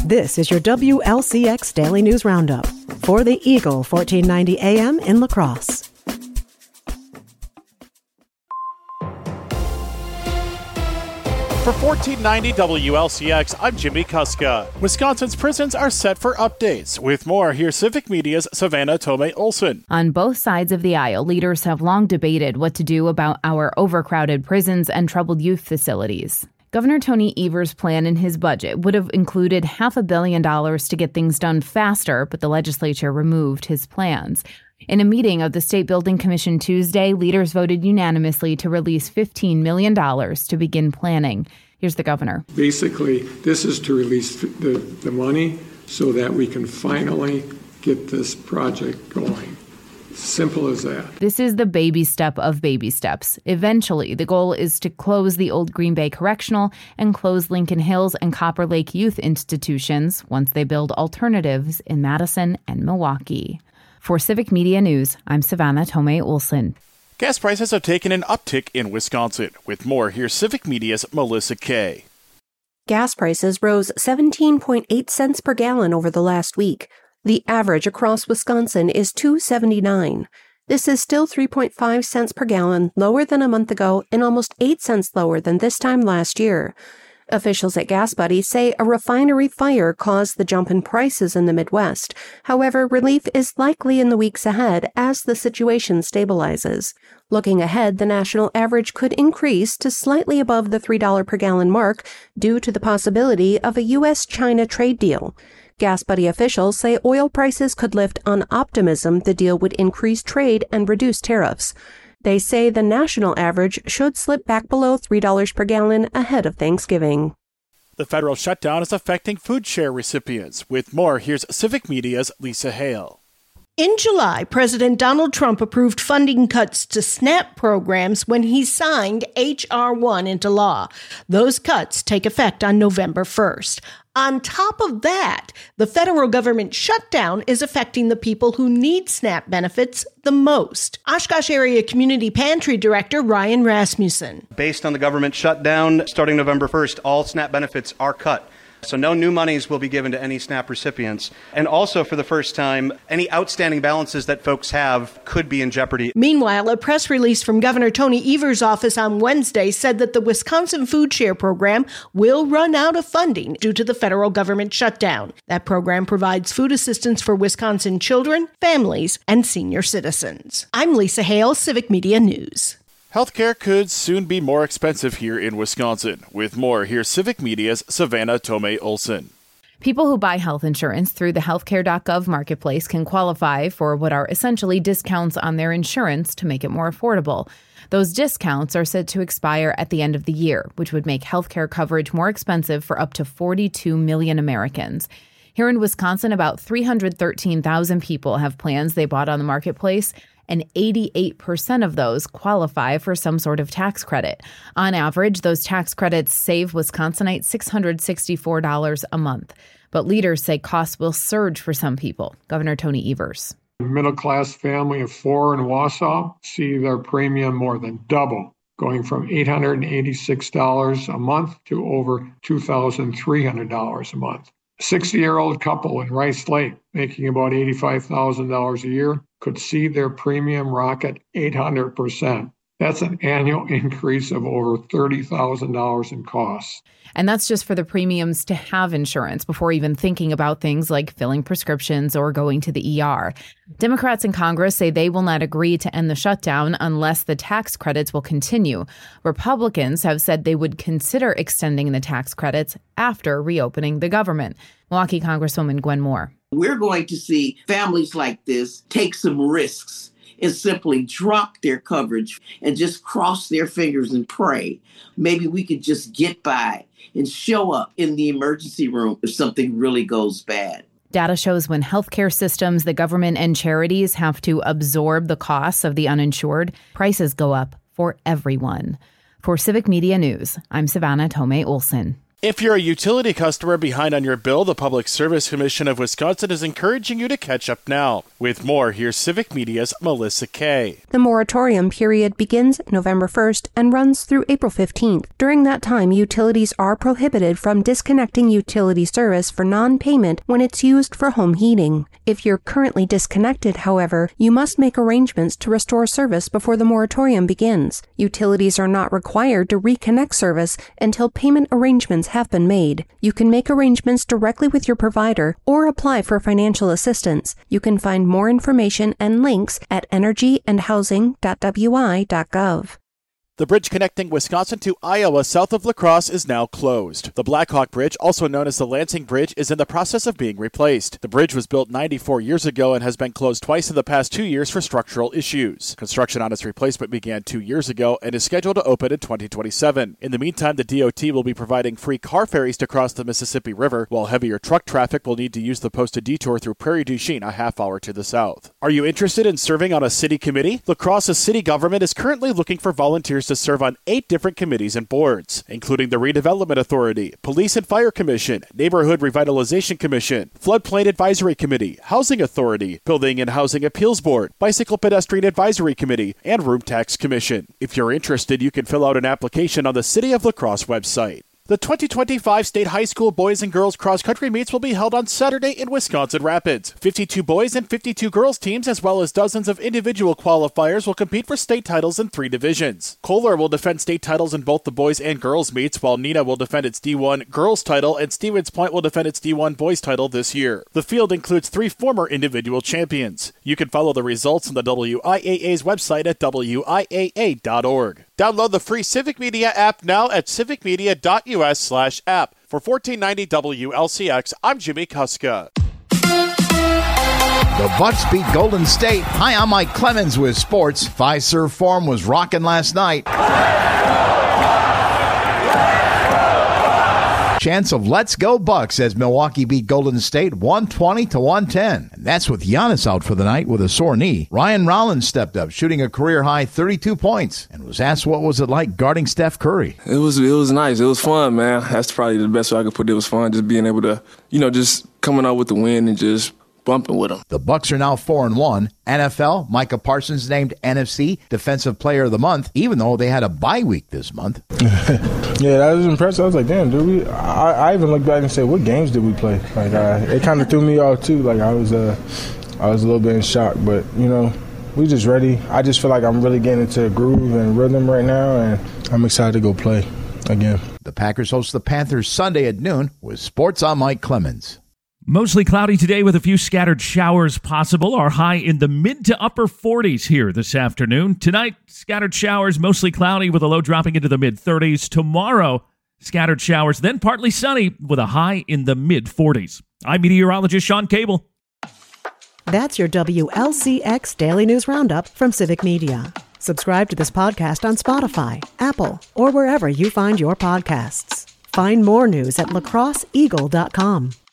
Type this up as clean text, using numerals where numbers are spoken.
This is your WLCX Daily News Roundup for the Eagle 1490 AM in La Crosse. For 1490 WLCX, I'm Jimmy Kuska. Wisconsin's prisons are set for updates. With more, here's Civic Media's Savannah Tomei-Olson. On both sides of the aisle, leaders have long debated what to do about our overcrowded prisons and troubled youth facilities. Governor Tony Evers' plan in his budget would have included $500 million to get things done faster, but the legislature removed his plans. In a meeting of the State Building Commission Tuesday, leaders voted unanimously to release $15 million to begin planning. Here's the governor. Basically, this is to release the money so that we can finally get this project going. Simple as that. This is the baby step of baby steps. Eventually, the goal is to close the old Green Bay Correctional and close Lincoln Hills and Copper Lake youth institutions once they build alternatives in Madison and Milwaukee. For Civic Media News, I'm Savannah Tomei-Olson. Gas prices have taken an uptick in Wisconsin. With more, here's Civic Media's Melissa Kay. Gas prices rose 17.8 cents per gallon over the last week. The average across Wisconsin is $2.79. This is still 3.5 cents per gallon, lower than a month ago and almost 8 cents lower than this time last year. Officials at Gas Buddy say a refinery fire caused the jump in prices in the Midwest. However, relief is likely in the weeks ahead as the situation stabilizes. Looking ahead, the national average could increase to slightly above the $3 per gallon mark due to the possibility of a U.S.-China trade deal. Gas Buddy officials say oil prices could lift on optimism the deal would increase trade and reduce tariffs. They say the national average should slip back below $3 per gallon ahead of Thanksgiving. The federal shutdown is affecting food share recipients. With more, here's Civic Media's Lisa Hale. In July, President Donald Trump approved funding cuts to SNAP programs when he signed H.R. 1 into law. Those cuts take effect on November 1st. On top of that, the federal government shutdown is affecting the people who need SNAP benefits the most. Oshkosh Area Community Pantry Director Ryan Rasmussen. Based on the government shutdown, starting November 1st, all SNAP benefits are cut. So no new monies will be given to any SNAP recipients. And also, for the first time, any outstanding balances that folks have could be in jeopardy. Meanwhile, a press release from Governor Tony Evers' office on Wednesday said that the Wisconsin Food Share Program will run out of funding due to the federal government shutdown. That program provides food assistance for Wisconsin children, families, and senior citizens. I'm Lisa Hale, Civic Media News. Healthcare could soon be more expensive here in Wisconsin. With more, here's Civic Media's Savannah Tomei-Olson. People who buy health insurance through the healthcare.gov marketplace can qualify for what are essentially discounts on their insurance to make it more affordable. Those discounts are set to expire at the end of the year, which would make healthcare coverage more expensive for up to 42 million Americans. Here in Wisconsin, about 313,000 people have plans they bought on the marketplace, and 88% of those qualify for some sort of tax credit. On average, those tax credits save Wisconsinites $664 a month. But leaders say costs will surge for some people. Governor Tony Evers. A middle-class family of 4 in Wausau see their premium more than double, going from $886 a month to over $2,300 a month. A 60-year-old couple in Rice Lake, making about $85,000 a year, could see their premium rocket 800%. That's an annual increase of over $30,000 in costs. And that's just for the premiums to have insurance before even thinking about things like filling prescriptions or going to the ER. Democrats in Congress say they will not agree to end the shutdown unless the tax credits will continue. Republicans have said they would consider extending the tax credits after reopening the government. Milwaukee Congresswoman Gwen Moore. We're going to see families like this take some risks and simply drop their coverage and just cross their fingers and pray. Maybe we could just get by and show up in the emergency room if something really goes bad. Data shows when healthcare systems, the government, and charities have to absorb the costs of the uninsured, prices go up for everyone. For Civic Media News, I'm Savannah Tomei-Olson. If you're a utility customer behind on your bill, the Public Service Commission of Wisconsin is encouraging you to catch up now. With more, here's Civic Media's Melissa Kay. The moratorium period begins November 1st and runs through April 15th. During that time, utilities are prohibited from disconnecting utility service for non-payment when it's used for home heating. If you're currently disconnected, however, you must make arrangements to restore service before the moratorium begins. Utilities are not required to reconnect service until payment arrangements have been made. You can make arrangements directly with your provider or apply for financial assistance. You can find more information and links at energyandhousing.wi.gov. The bridge connecting Wisconsin to Iowa south of La Crosse is now closed. The Blackhawk Bridge, also known as the Lansing Bridge, is in the process of being replaced. The bridge was built 94 years ago and has been closed twice in the past 2 years for structural issues. Construction on its replacement began 2 years ago and is scheduled to open in 2027. In the meantime, the DOT will be providing free car ferries to cross the Mississippi River, while heavier truck traffic will need to use the posted detour through Prairie du Chien, a half hour to the south. Are you interested in serving on a city committee? La Crosse's city government is currently looking for volunteers to serve on 8 different committees and boards, including the Redevelopment Authority, Police and Fire Commission, Neighborhood Revitalization Commission, Floodplain Advisory Committee, Housing Authority, Building and Housing Appeals Board, Bicycle Pedestrian Advisory Committee, and Room Tax Commission. If you're interested, you can fill out an application on the City of La Crosse website. The 2025 State High School Boys and Girls Cross Country Meets will be held on Saturday in Wisconsin Rapids. 52 boys and 52 girls teams, as well as dozens of individual qualifiers, will compete for state titles in 3 divisions. Kohler will defend state titles in both the boys and girls meets, while Nina will defend its D1 girls title and Stevens Point will defend its D1 boys title this year. The field includes 3 former individual champions. You can follow the results on the WIAA's website at WIAA.org. Download the free Civic Media app now at civicmedia.us/app. For 1490 WLCX, I'm Jimmy Kuska. The Bucks beat Golden State. Hi, I'm Mike Clemens with sports. Fiserv Forum was rocking last night. Chance of let's go Bucks as Milwaukee beat Golden State 120-110. And that's with Giannis out for the night with a sore knee. Ryan Rollins stepped up, shooting a career-high 32 points, and was asked what was it like guarding Steph Curry. It was nice. It was fun, man. That's probably the best way I could put it. It was fun just being able to, just coming out with the win and just bumping with them. The Bucks are now 4-1. NFL, Micah Parsons named NFC Defensive Player of the Month, even though they had a bye week this month. Yeah, that was impressive. I was like, damn, dude. I even looked back and said, what games did we play? Like, it kind of threw me off too. Like, I was a little bit in shock, but we just ready. I just feel like I'm really getting into a groove and rhythm right now, and I'm excited to go play again. The Packers host the Panthers Sunday at noon. With sports, I'm Mike Clemens. Mostly cloudy today with a few scattered showers possible. Our high in the mid to upper 40s here this afternoon. Tonight, scattered showers, mostly cloudy with a low dropping into the mid-30s. Tomorrow, scattered showers, then partly sunny with a high in the mid-40s. I'm meteorologist Sean Cable. That's your WLCX Daily News Roundup from Civic Media. Subscribe to this podcast on Spotify, Apple, or wherever you find your podcasts. Find more news at lacrosseeagle.com.